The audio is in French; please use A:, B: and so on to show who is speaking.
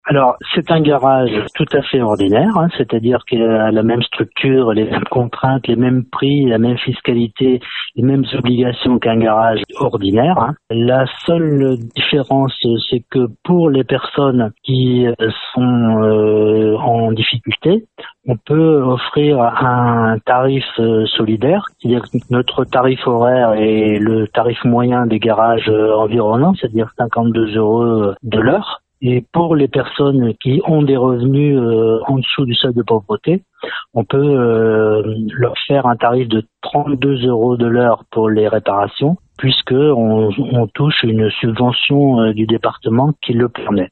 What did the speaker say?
A: Alors, c'est un garage tout à fait ordinaire, hein, c'est-à-dire qu'il a la même structure, les mêmes contraintes, les mêmes prix, la même fiscalité, les mêmes obligations qu'un garage ordinaire, hein. La seule différence, c'est que pour les personnes qui sont en difficulté, on peut offrir un tarif solidaire, c'est-à-dire que notre tarif horaire est le tarif moyen des garages environnants, c'est-à-dire 52 € de l'heure. Et pour les personnes qui ont des revenus en dessous du seuil de pauvreté, on peut leur faire un tarif de 32 € de l'heure pour les réparations, puisque on touche une subvention du département qui le permet.